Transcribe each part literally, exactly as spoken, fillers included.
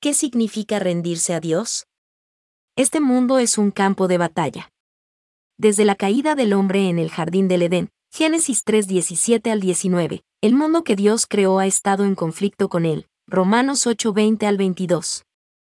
¿Qué significa rendirse a Dios? Este mundo es un campo de batalla. Desde la caída del hombre en el jardín del Edén, Génesis tres diecisiete al diecinueve, el mundo que Dios creó ha estado en conflicto con él, Romanos ocho veinte al veintidós.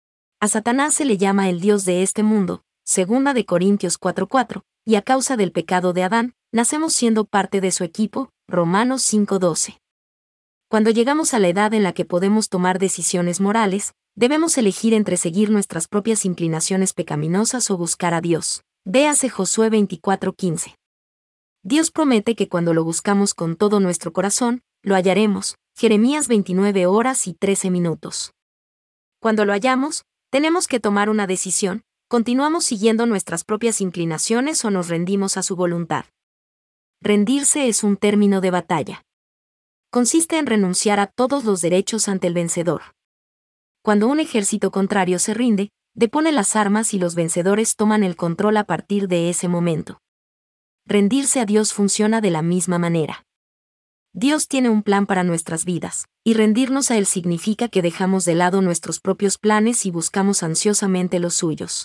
A Satanás se le llama el Dios de este mundo, segunda de Corintios cuatro cuatro, y a causa del pecado de Adán, nacemos siendo parte de su equipo, Romanos cinco doce. Cuando llegamos a la edad en la que podemos tomar decisiones morales, debemos elegir entre seguir nuestras propias inclinaciones pecaminosas o buscar a Dios. Véase Josué veinticuatro quince. Dios promete que cuando lo buscamos con todo nuestro corazón, lo hallaremos. Jeremías veintinueve horas y trece minutos. Cuando lo hallamos, tenemos que tomar una decisión: ¿continuamos siguiendo nuestras propias inclinaciones o nos rendimos a su voluntad? Rendirse es un término de batalla. Consiste en renunciar a todos los derechos ante el vencedor. Cuando un ejército contrario se rinde, depone las armas y los vencedores toman el control a partir de ese momento. Rendirse a Dios funciona de la misma manera. Dios tiene un plan para nuestras vidas, y rendirnos a Él significa que dejamos de lado nuestros propios planes y buscamos ansiosamente los suyos.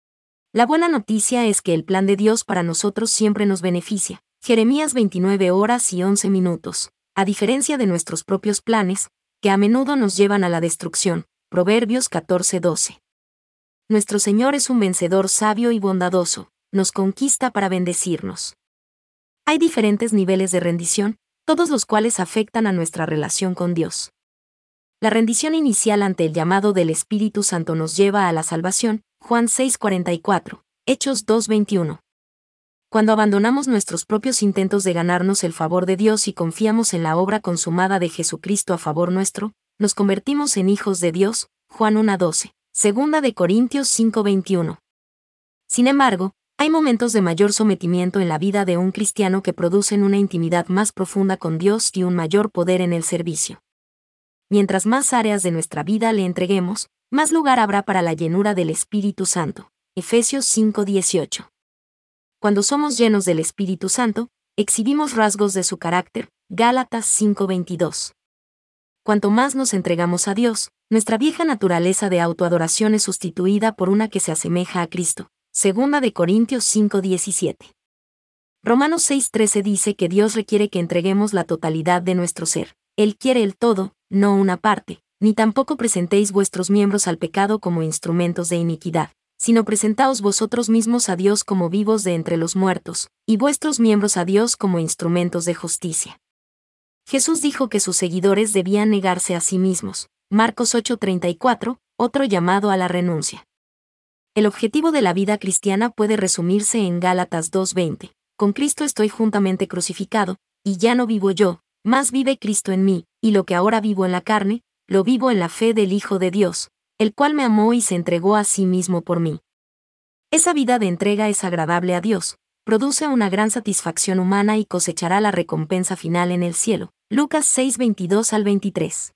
La buena noticia es que el plan de Dios para nosotros siempre nos beneficia. Jeremías veintinueve horas y once minutos. A diferencia de nuestros propios planes, que a menudo nos llevan a la destrucción. Proverbios catorce doce. Nuestro Señor es un vencedor sabio y bondadoso, nos conquista para bendecirnos. Hay diferentes niveles de rendición, todos los cuales afectan a nuestra relación con Dios. La rendición inicial ante el llamado del Espíritu Santo nos lleva a la salvación, Juan seis cuarenta y cuatro, Hechos dos veintiuno. Cuando abandonamos nuestros propios intentos de ganarnos el favor de Dios y confiamos en la obra consumada de Jesucristo a favor nuestro, nos convertimos en hijos de Dios, Juan uno doce, segunda de Corintios cinco veintiuno. Sin embargo, hay momentos de mayor sometimiento en la vida de un cristiano que producen una intimidad más profunda con Dios y un mayor poder en el servicio. Mientras más áreas de nuestra vida le entreguemos, más lugar habrá para la llenura del Espíritu Santo. Efesios cinco dieciocho. Cuando somos llenos del Espíritu Santo, exhibimos rasgos de su carácter. Gálatas cinco veintidós. Cuanto más nos entregamos a Dios, nuestra vieja naturaleza de autoadoración es sustituida por una que se asemeja a Cristo. Segunda de Corintios cinco diecisiete. Romanos seis trece dice que Dios requiere que entreguemos la totalidad de nuestro ser. Él quiere el todo, no una parte, ni tampoco presentéis vuestros miembros al pecado como instrumentos de iniquidad, sino presentaos vosotros mismos a Dios como vivos de entre los muertos, y vuestros miembros a Dios como instrumentos de justicia. Jesús dijo que sus seguidores debían negarse a sí mismos. Marcos ocho treinta y cuatro, otro llamado a la renuncia. El objetivo de la vida cristiana puede resumirse en Gálatas dos veinte. Con Cristo estoy juntamente crucificado, y ya no vivo yo, mas vive Cristo en mí, y lo que ahora vivo en la carne, lo vivo en la fe del Hijo de Dios, el cual me amó y se entregó a sí mismo por mí. Esa vida de entrega es agradable a Dios, produce una gran satisfacción humana y cosechará la recompensa final en el cielo. Lucas seis veintidós al veintitrés.